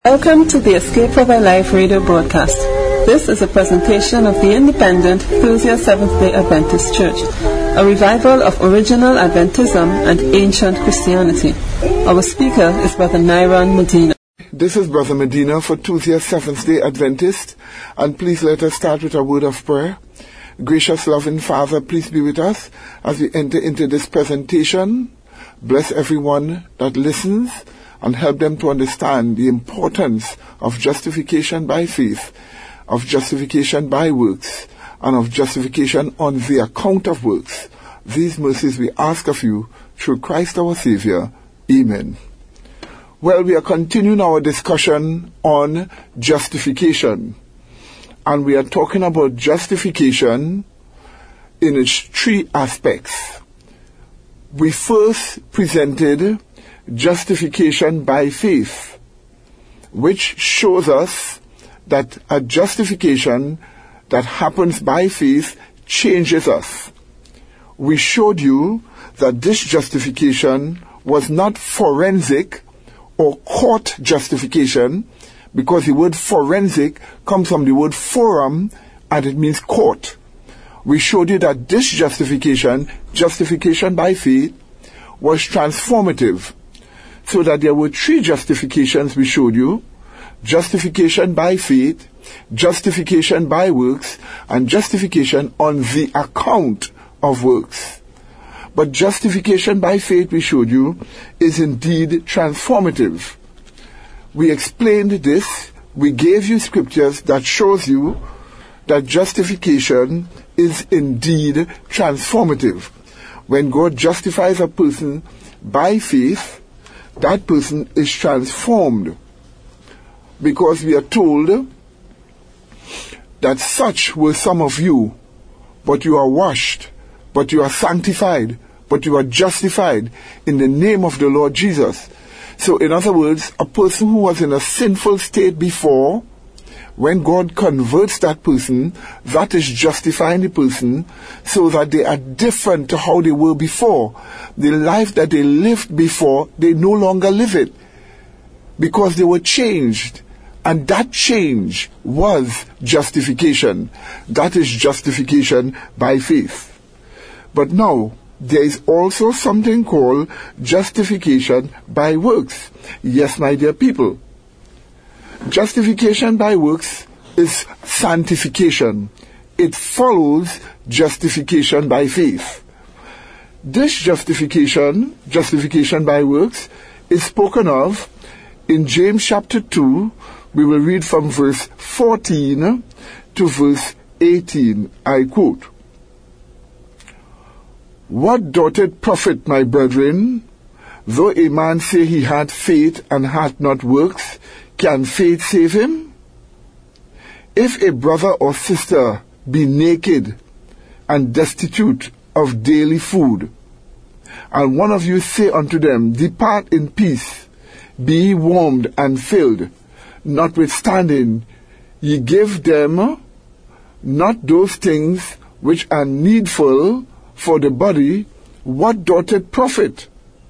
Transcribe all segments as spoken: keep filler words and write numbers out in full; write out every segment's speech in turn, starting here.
Welcome to the Escape of Our Life radio broadcast. This is a presentation of the Independent Thursday Seventh-day Adventist Church, a revival of original Adventism and ancient Christianity. Our speaker is Brother Nyron Medina. This is Brother Medina for Tuesday Seventh-day Adventist, and please let us start with a word of prayer. Gracious, loving Father, please be with us as we enter into this presentation. Bless everyone that listens and help them to understand the importance of justification by faith, of justification by works, and of justification on the account of works. These mercies we ask of you through Christ our Savior. Amen. Well, we are continuing our discussion on justification, and we are talking about justification in its three aspects. We first presented justification by faith, which shows us that a justification that happens by faith changes us. We showed you that this justification was not forensic or court justification, because the word forensic comes from the word forum and it means court. We showed you that this justification, justification by faith, was transformative. So that there were three justifications we showed you: justification by faith, justification by works, and justification on the account of works. But justification by faith, we showed you, is indeed transformative. We explained this. We gave you scriptures that shows you that justification is indeed transformative. When God justifies a person by faith, that person is transformed, because we are told that such were some of you, but you are washed, but you are sanctified, but you are justified in the name of the Lord Jesus. So in other words, a person who was in a sinful state before, when God converts that person, that is justifying the person, so that they are different to how they were before. The life that they lived before, they no longer live it, because they were changed. And that change was justification. That is justification by faith. But now, there is also something called justification by works. Yes, my dear people. Justification by works is sanctification. It follows justification by faith. This justification, justification by works, is spoken of in James chapter two. We will read from verse fourteen to verse eighteen. I quote, "What doth it profit, my brethren, though a man say he hath faith and hath not works? Can faith save him? If a brother or sister be naked and destitute of daily food, and one of you say unto them, Depart in peace, be ye warmed and filled, notwithstanding ye give them not those things which are needful for the body, what doth it profit?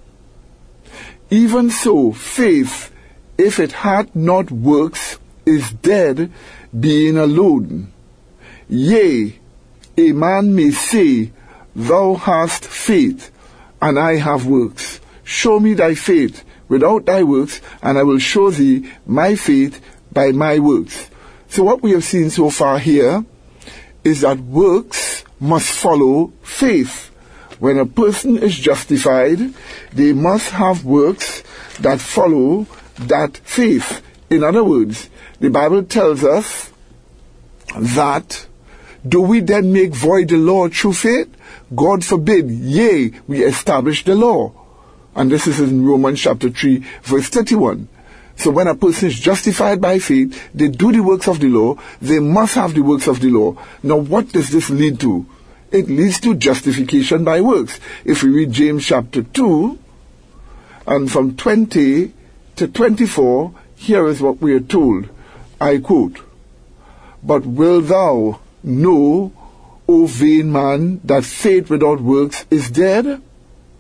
Even so, faith, if it hath not works, is dead, being alone. Yea, a man may say, Thou hast faith, and I have works. Show me thy faith without thy works, and I will show thee my faith by my works." So what we have seen so far here is that works must follow faith. When a person is justified, they must have works that follow that faith. In other words, the Bible tells us that, do we then make void the law through faith? God forbid. Yea, we establish the law. And this is in Romans chapter three, verse thirty-one. So when a person is justified by faith, they do the works of the law, they must have the works of the law. Now what does this lead to? It leads to justification by works. If we read James chapter two, and from twenty to twenty-four, here is what we are told. I quote, "But wilt thou know, O vain man, that faith without works is dead?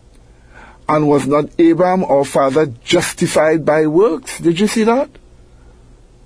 And was not Abraham our father justified by works?" Did you see that?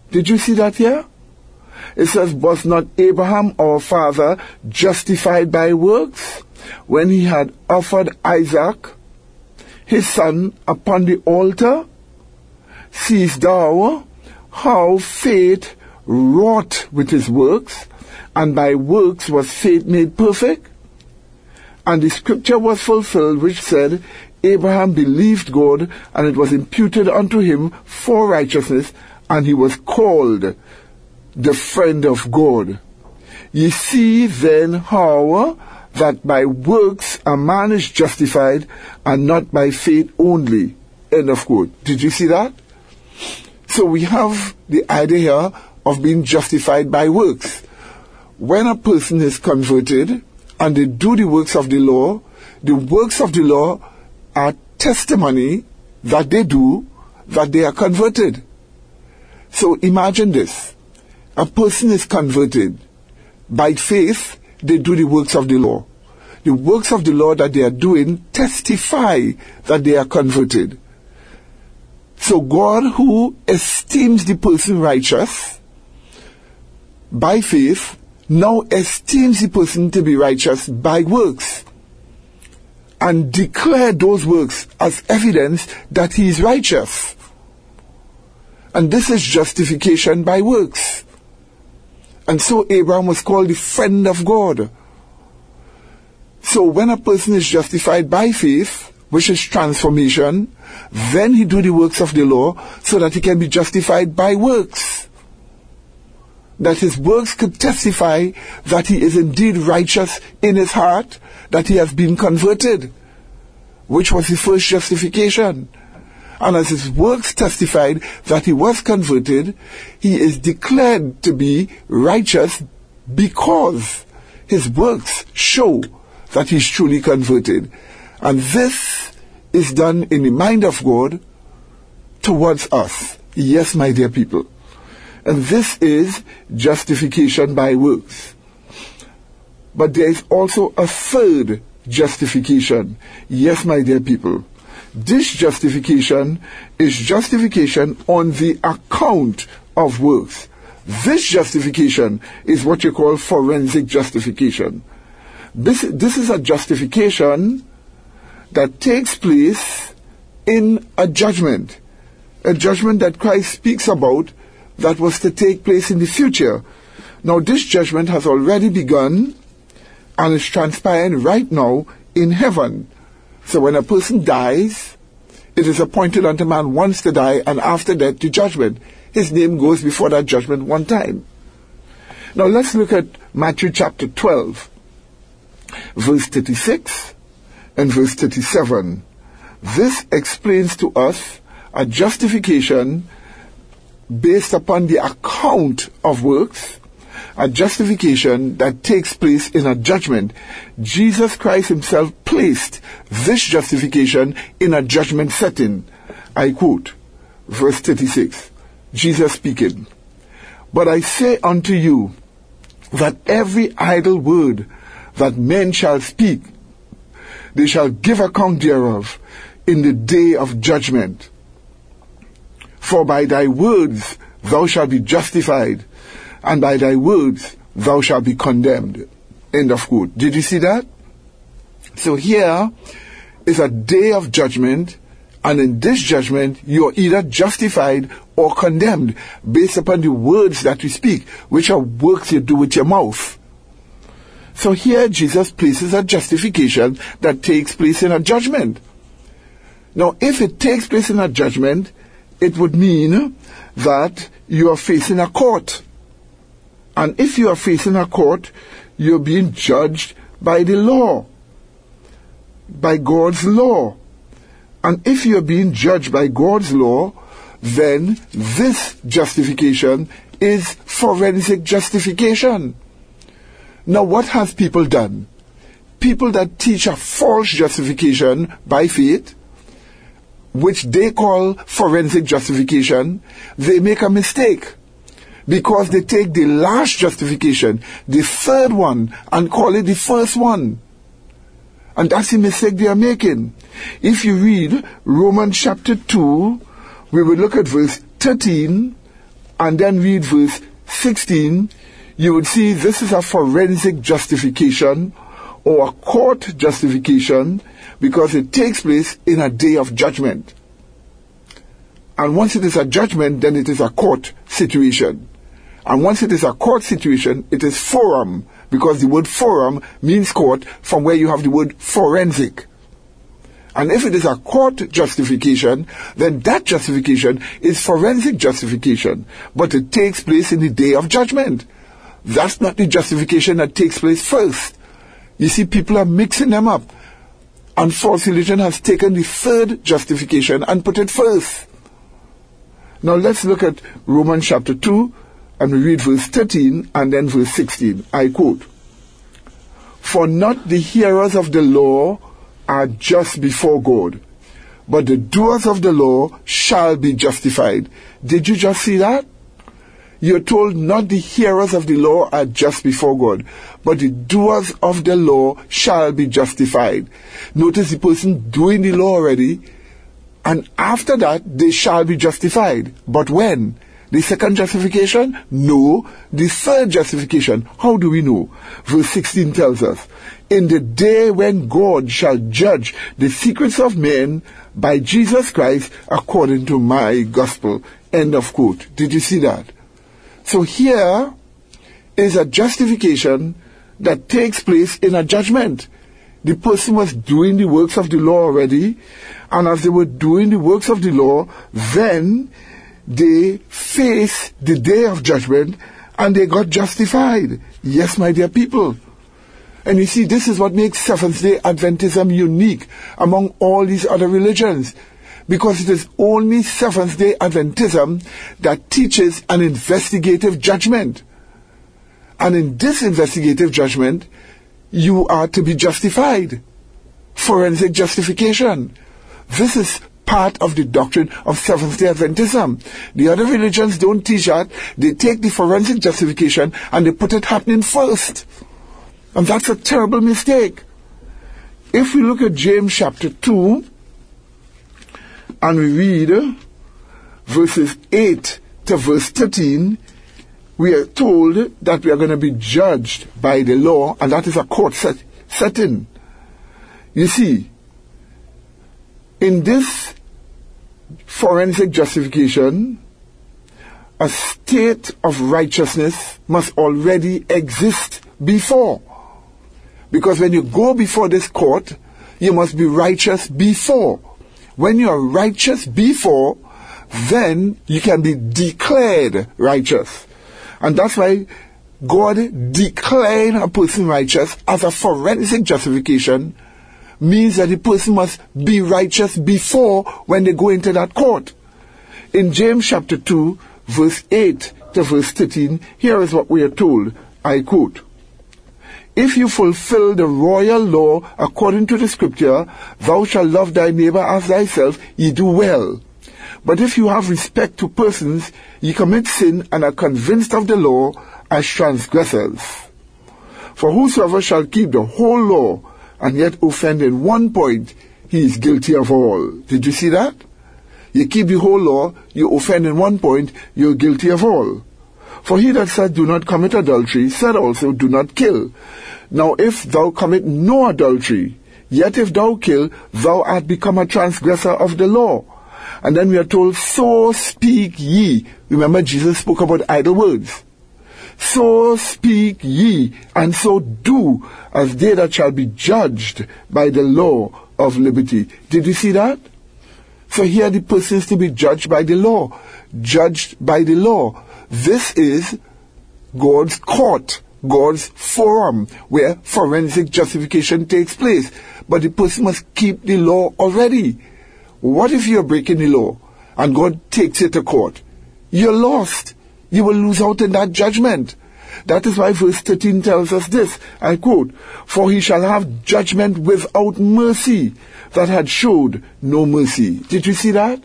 Did you see that here? It says, was not Abraham our father justified by works when he had offered Isaac, his son, upon the altar? Seest thou how faith wrought with his works, and by works was faith made perfect? And the scripture was fulfilled which said, Abraham believed God, and it was imputed unto him for righteousness, and he was called the friend of God. Ye see then how that by works a man is justified, and not by faith only. End of quote. Did you see that? So we have the idea here of being justified by works. When a person is converted and they do the works of the law, the works of the law are testimony that they do that they are converted. So imagine this. A person is converted. By faith, they do the works of the law. The works of the law that they are doing testify that they are converted. So God, who esteems the person righteous by faith, now esteems the person to be righteous by works, and declare those works as evidence that he is righteous. And this is justification by works. And so Abraham was called the friend of God. So when a person is justified by faith, which is transformation, then he do the works of the law so that he can be justified by works. That his works could testify that he is indeed righteous in his heart, that he has been converted, which was his first justification. And as his works testified that he was converted, he is declared to be righteous because his works show that he is truly converted. And this is done in the mind of God towards us. Yes, my dear people. And this is justification by works. But there is also a third justification. Yes, my dear people. This justification is justification on the account of works. This justification is what you call forensic justification. This, this is a justification that takes place in a judgment. A judgment that Christ speaks about that was to take place in the future. Now this judgment has already begun and is transpiring right now in heaven. So when a person dies, it is appointed unto man once to die, and after that the judgment. His name goes before that judgment one time. Now let's look at Matthew chapter twelve, verse thirty-six and verse thirty-seven. This explains to us a justification based upon the account of works, a justification that takes place in a judgment. Jesus Christ himself placed this justification in a judgment setting. I quote, verse thirty-six, Jesus speaking, But I say unto you, that every idle word that men shall speak, they shall give account thereof in the day of judgment. For by thy words thou shalt be justified, and by thy words thou shalt be condemned. End of quote. Did you see that? So here is a day of judgment, and in this judgment you are either justified or condemned based upon the words that you speak, which are works you do with your mouth. So here Jesus places a justification that takes place in a judgment. Now if it takes place in a judgment, it would mean that you are facing a court. And if you are facing a court, you're being judged by the law, by God's law. And if you're being judged by God's law, then this justification is forensic justification. Now what have people done? People that teach a false justification by faith, which they call forensic justification, they make a mistake. Because they take the last justification, the third one, and call it the first one. And that's the mistake they are making. If you read Romans chapter two, we will look at verse thirteen and then read verse sixteen, you would see this is a forensic justification or a court justification because it takes place in a day of judgment. And once it is a judgment, then it is a court situation. And once it is a court situation, it is forum, because the word forum means court, from where you have the word forensic. And if it is a court justification, then that justification is forensic justification, but it takes place in the day of judgment. That's not the justification that takes place first. You see, people are mixing them up. And false religion has taken the third justification and put it first. Now let's look at Romans chapter two, and we read verse thirteen and then verse sixteen. I quote, "For not the hearers of the law are just before God, but the doers of the law shall be justified." Did you just see that? You're told not the hearers of the law are just before God, but the doers of the law shall be justified. Notice the person doing the law already, and after that they shall be justified. But when? The second justification? No. The third justification. How do we know? Verse sixteen tells us, "In the day when God shall judge the secrets of men by Jesus Christ according to my gospel." End of quote. Did you see that? So here is a justification that takes place in a judgment. The person was doing the works of the law already, and as they were doing the works of the law, then they faced the day of judgment and they got justified. Yes, my dear people. And you see, this is what makes Seventh-day Adventism unique among all these other religions, because it is only Seventh-day Adventism that teaches an investigative judgment. And in this investigative judgment, you are to be justified. Forensic justification. This is part of the doctrine of Seventh-day Adventism. The other religions don't teach that. They take the forensic justification and they put it happening first. And that's a terrible mistake. If we look at James chapter two, and we read verses eight to verse thirteen, we are told that we are going to be judged by the law, and that is a court set, setting. You see, in this forensic justification, a state of righteousness must already exist before. Because when you go before this court, you must be righteous before. When you are righteous before, then you can be declared righteous. And that's why God declaring a person righteous as a forensic justification means that the person must be righteous before when they go into that court. In James chapter two, verse eight to verse thirteen, here is what we are told. I quote, "If you fulfill the royal law according to the scripture, thou shalt love thy neighbor as thyself, ye do well. But if you have respect to persons, ye commit sin and are convinced of the law as transgressors. For whosoever shall keep the whole law and yet offend in one point, he is guilty of all." Did you see that? You keep the whole law, you offend in one point, you're guilty of all. "For he that said, do not commit adultery, said also, do not kill. Now if thou commit no adultery, yet if thou kill, thou art become a transgressor of the law." And then we are told, "So speak ye." Remember, Jesus spoke about idle words. "So speak ye, and so do, as they that shall be judged by the law of liberty." Did you see that? So here the person is to be judged by the law. Judged by the law. This is God's court, God's forum, where forensic justification takes place. But the person must keep the law already. What if you're breaking the law and God takes it to court? You're lost. You will lose out in that judgment. That is why verse thirteen tells us this, I quote, "For he shall have judgment without mercy that had showed no mercy." Did you see that?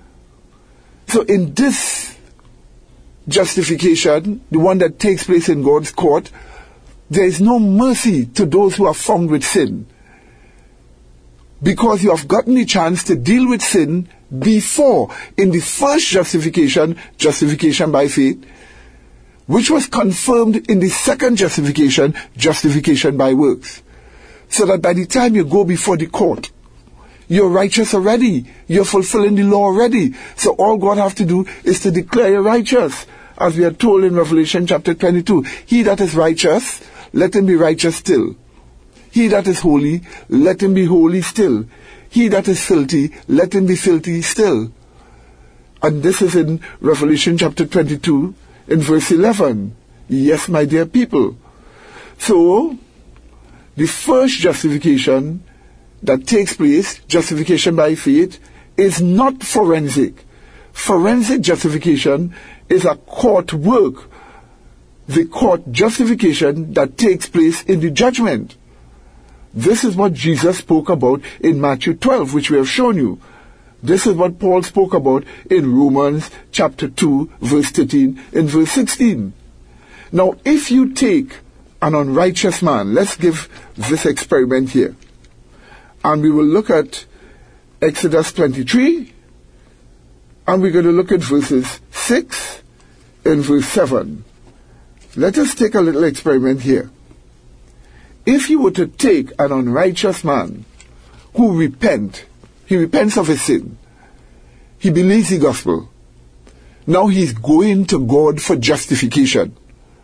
So in this justification, the one that takes place in God's court, there is no mercy to those who are found with sin. Because you have gotten the chance to deal with sin, before. In the first justification, justification by faith, which was confirmed in the second justification, justification by works. So that by the time you go before the court, you're righteous already. You're fulfilling the law already. So all God has to do is to declare you righteous. As we are told in Revelation chapter twenty-two, he that is righteous, let him be righteous still. He that is holy, let him be holy still. He that is filthy, let him be filthy still. And this is in Revelation chapter twenty-two, in verse eleven. Yes, my dear people. So, the first justification that takes place, justification by faith, is not forensic. Forensic justification is a court work. The court justification that takes place in the judgment. This is what Jesus spoke about in Matthew twelve, which we have shown you. This is what Paul spoke about in Romans chapter two, verse thirteen and verse sixteen. Now, if you take an unrighteous man, let's give this experiment here. And we will look at Exodus twenty-three, and we're going to look at verses six and verse seven. Let us take a little experiment here. If you were to take an unrighteous man who repent, he repents of his sin, he believes the gospel, now he's going to God for justification.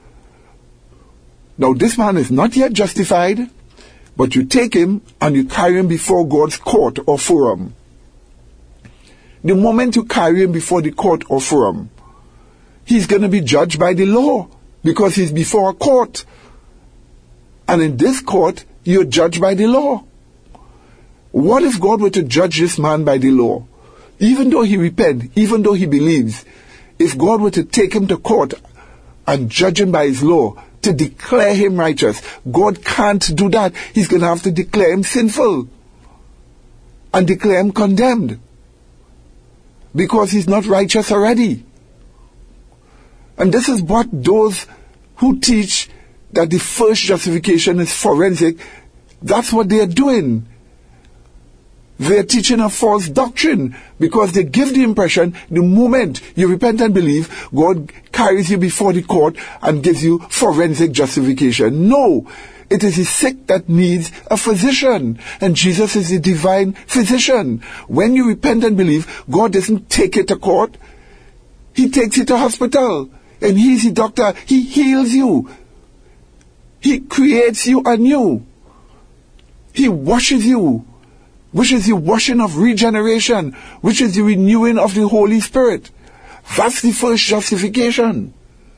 Now this man is not yet justified, but you take him and you carry him before God's court or forum. The moment you carry him before the court or forum, he's going to be judged by the law because he's before a court. And in this court, you're judged by the law. What if God were to judge this man by the law? Even though he repents, even though he believes, if God were to take him to court and judge him by his law, to declare him righteous, God can't do that. He's going to have to declare him sinful and declare him condemned because he's not righteous already. And this is what those who teach that the first justification is forensic, that's what they are doing. They are teaching a false doctrine because they give the impression the moment you repent and believe, God carries you before the court and gives you forensic justification. No, it is the sick that needs a physician, and Jesus is the divine physician. When you repent and believe, God doesn't take it to court. He takes it to hospital, and He's the doctor. He heals you. He creates you anew. He washes you, which is the washing of regeneration, which is the renewing of the Holy Spirit. That's the first justification.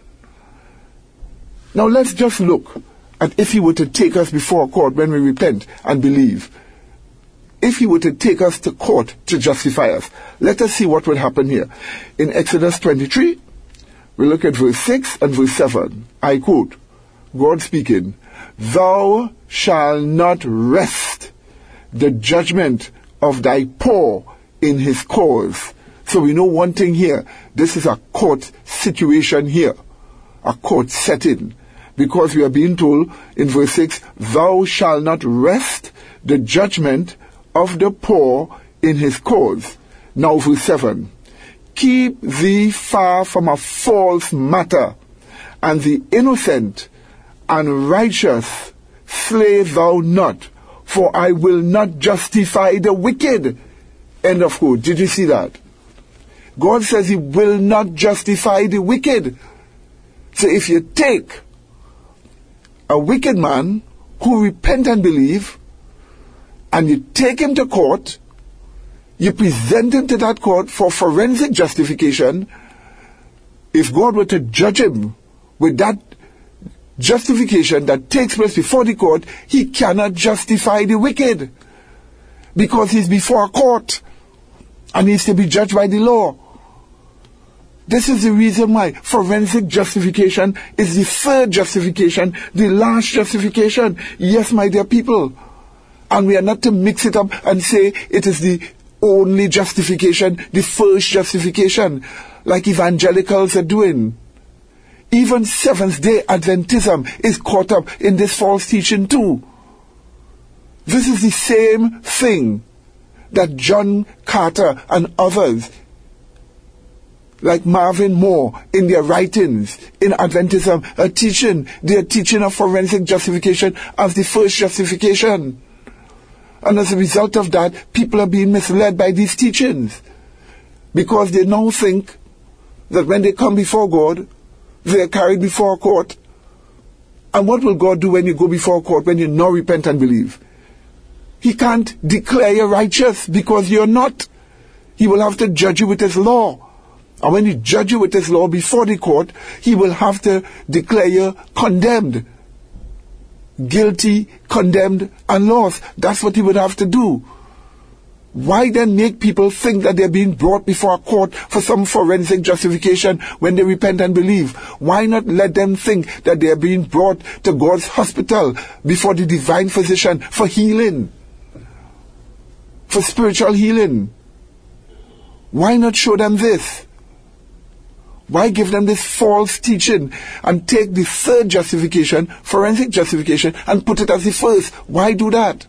Now let's just look at if He were to take us before court when we repent and believe. If He were to take us to court to justify us, let us see what would happen here. In Exodus twenty-three, we look at verse six and verse seven. I quote, God speaking, "Thou shalt not rest the judgment of thy poor in his cause." So we know one thing here. This is a court situation here. A court setting. Because we are being told in verse six, "Thou shalt not rest the judgment of the poor in his cause." Now verse seven. "Keep thee far from a false matter, and the innocent and righteous slay thou not, for I will not justify the wicked." End of quote. Did you see that? God says He will not justify the wicked. So if you take a wicked man who repent and believe, and you take him to court, you present him to that court for forensic justification, if God were to judge him with that justification that takes place before the court, He cannot justify the wicked because he's before a court and he's to be judged by the law. This is the reason why forensic justification is the third justification, the last justification. Yes, my dear people. And we are not to mix it up and say it is the only justification, the first justification, like evangelicals are doing. Even Seventh-day Adventism is caught up in this false teaching too. This is the same thing that John Carter and others, like Marvin Moore, in their writings in Adventism, are teaching. They are teaching of forensic justification as the first justification. And as a result of that, people are being misled by these teachings, because they now think that when they come before God, they are carried before a court. And what will God do when you go before a court, when you now repent and believe? He can't declare you righteous, because you're not. He will have to judge you with his law. And when he judge you with his law before the court, he will have to declare you condemned. Guilty, condemned, and lost. That's what he would have to do. Why then make people think that they're being brought before a court for some forensic justification when they repent and believe? Why not let them think that they're being brought to God's hospital before the divine physician for healing, for spiritual healing? Why not show them this? Why give them this false teaching and take the third justification, forensic justification, and put it as the first? Why do that?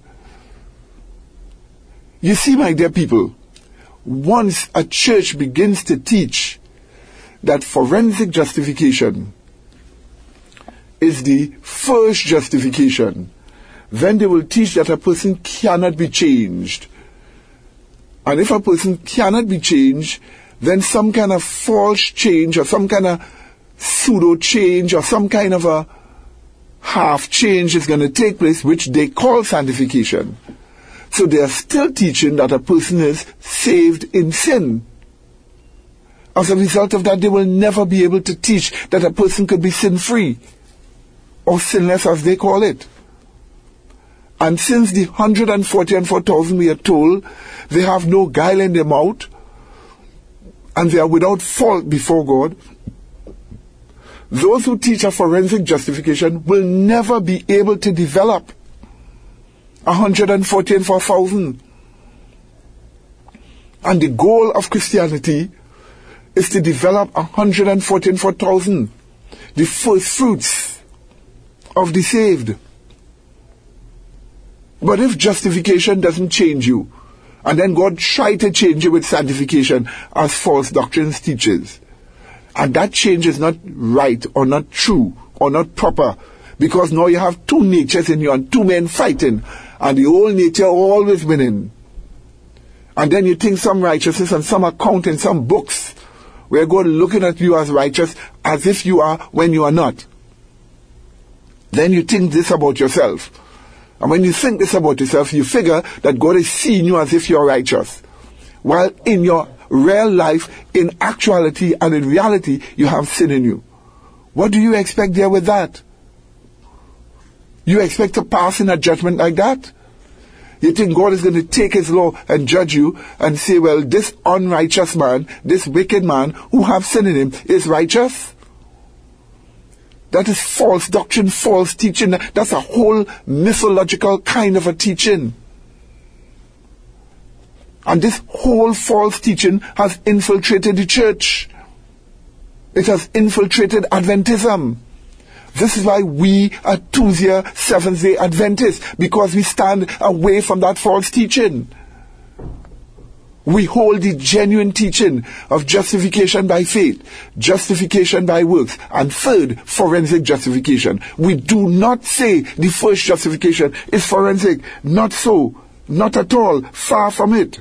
You see, my dear people, once a church begins to teach that forensic justification is the first justification, then they will teach that a person cannot be changed. And if a person cannot be changed, then some kind of false change or some kind of pseudo change or some kind of a half change is going to take place, which they call sanctification. So they are still teaching that a person is saved in sin. As a result of that, they will never be able to teach that a person could be sin-free or sinless, as they call it. And since the one hundred forty-four thousand, we are told, they have no guile in their mouth, and they are without fault before God, those who teach a forensic justification will never be able to develop one hundred forty-four thousand. And the goal of Christianity is to develop one hundred forty-four thousand, the first fruits of the saved. But if justification doesn't change you, and then God try to change you with sanctification, as false doctrines teaches, and that change is not right or not true or not proper, because now you have two natures in you and two men fighting, and the old nature always winning. And then you think some righteousness and some account in some books where God looking at you as righteous as if you are when you are not. Then you think this about yourself. And when you think this about yourself, you figure that God is seeing you as if you're righteous. While in your real life, in actuality and in reality, you have sin in you. What do you expect there with that? You expect to pass in a judgment like that? You think God is going to take his law and judge you and say, well, this unrighteous man, this wicked man who have sin in him is righteous? That is false doctrine, false teaching. That's a whole mythological kind of a teaching. And this whole false teaching has infiltrated the church. It has infiltrated Adventism. This is why we are Tuesday Seventh-day Adventists, because we stand away from that false teaching. We hold the genuine teaching of justification by faith, justification by works, and third, forensic justification. We do not say the first justification is forensic. Not so. Not at all. Far from it.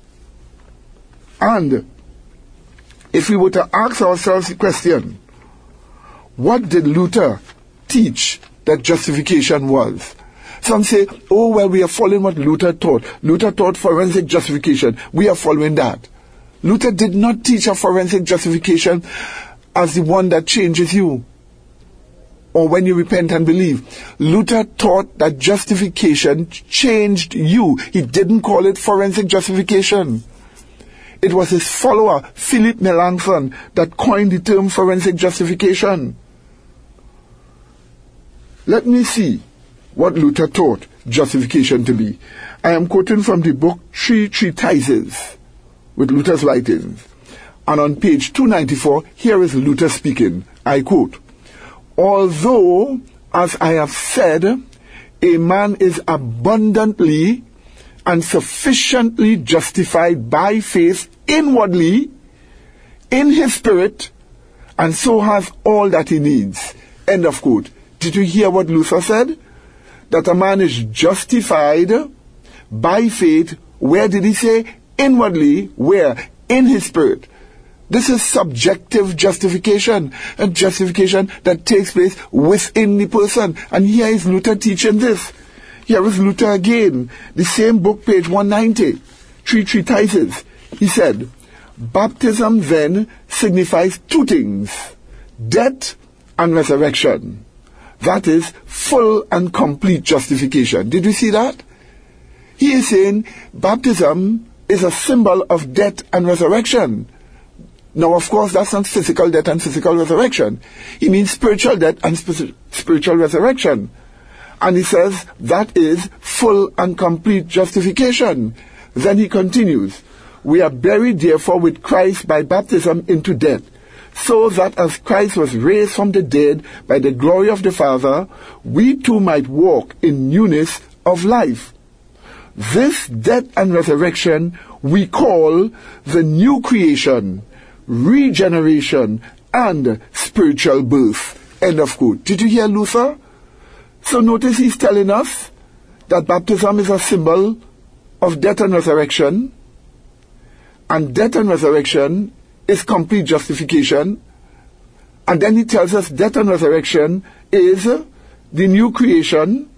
And if we were to ask ourselves the question, what did Luther teach that justification was? Some say, oh, well, we are following what Luther taught. Luther taught forensic justification. We are following that. Luther did not teach a forensic justification as the one that changes you, or when you repent and believe. Luther taught that justification changed you. He didn't call it forensic justification. It was his follower, Philip Melanchthon, that coined the term forensic justification. Let me see what Luther taught justification to be. I am quoting from the book Three Treatises with Luther's writings. And on page two ninety-four, here is Luther speaking. I quote, "Although, as I have said, a man is abundantly and sufficiently justified by faith inwardly in his spirit, and so has all that he needs. End of quote. Did you hear what Luther said? That a man is justified by faith. Where did he say? Inwardly. Where? In his spirit. This is subjective justification, a justification that takes place within the person. And here is Luther teaching this. Here is Luther again, the same book, page one ninety, three treatises. He said, baptism then signifies two things, death and resurrection. That is full and complete justification. Did you see that? He is saying baptism is a symbol of death and resurrection. Now, of course, that's not physical death and physical resurrection. He means spiritual death and sp- spiritual resurrection. And he says that is full and complete justification. Then he continues, we are buried therefore with Christ by baptism into death, so that as Christ was raised from the dead by the glory of the Father, we too might walk in newness of life. This death and resurrection we call the new creation, regeneration, and spiritual birth. End of quote. Did you hear Luther? So notice he's telling us that baptism is a symbol of death and resurrection, and death and resurrection is complete justification. And then he tells us death and resurrection is the new creation,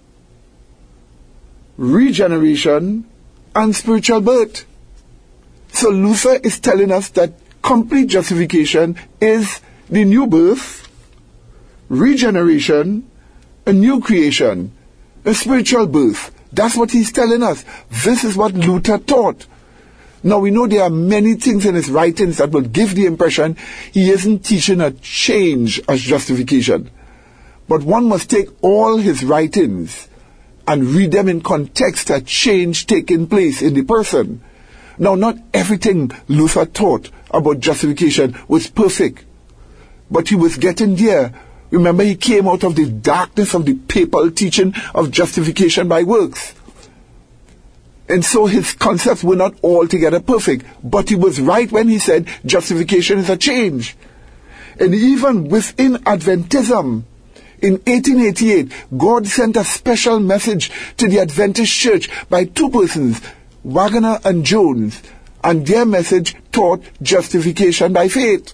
regeneration, and spiritual birth. So Luther is telling us that complete justification is the new birth, regeneration, a new creation, a spiritual birth. That's what he's telling us. This is what Luther taught. Now we know there are many things in his writings that will give the impression he isn't teaching a change as justification. But one must take all his writings and read them in context, a change taking place in the person. Now, not everything Luther taught about justification was perfect, but he was getting there. Remember, he came out of the darkness of the papal teaching of justification by works. And so his concepts were not altogether perfect, but he was right when he said justification is a change. And even within Adventism, in eighteen eighty-eight, God sent a special message to the Adventist church by two persons, Waggoner and Jones, and their message taught justification by faith.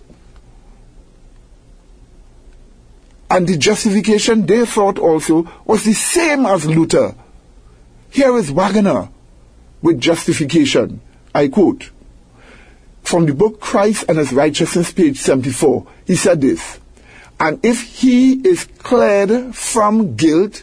And the justification they thought also was the same as Luther. Here is Waggoner with justification. I quote from the book Christ and His Righteousness, page seventy-four. He said this, and if he is cleared from guilt,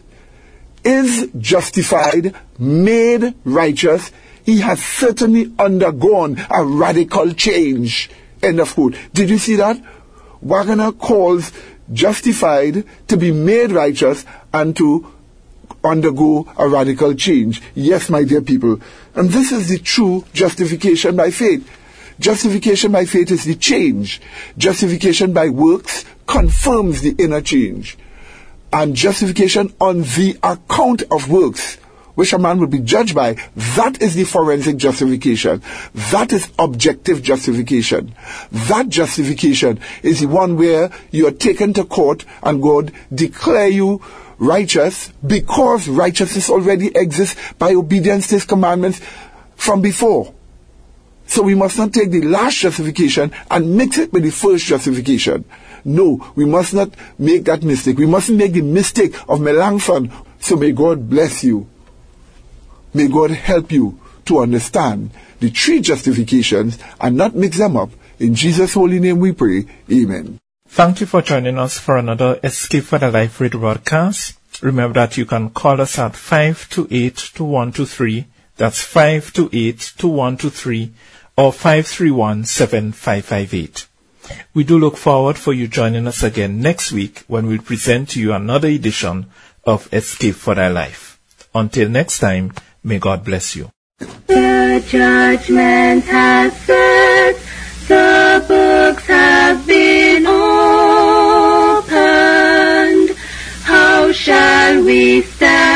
is justified, made righteous, he has certainly undergone a radical change. End of quote. Did you see that? Waggoner calls justified to be made righteous and to undergo a radical change. Yes, my dear people. And this is the true justification by faith. Justification by faith is the change. Justification by works confirms the inner change. And justification on the account of works, which a man will be judged by, that is the forensic justification. That is objective justification. That justification is the one where you are taken to court and God declare you righteous because righteousness already exists by obedience to His commandments from before. So we must not take the last justification and mix it with the first justification. No, we must not make that mistake. We mustn't make the mistake of Melanchthon. So may God bless you. May God help you to understand the three justifications and not mix them up. In Jesus' holy name we pray. Amen. Thank you for joining us for another Escape for the Life radio broadcast. Remember that you can call us at five two eight, two one two three. That's five two eight, two one two three or five three one, seven five five eight. We do look forward for you joining us again next week when we present to you another edition of Escape for Thy Life. Until next time, may God bless you. The judgment has set, the books have been opened. How shall we stand?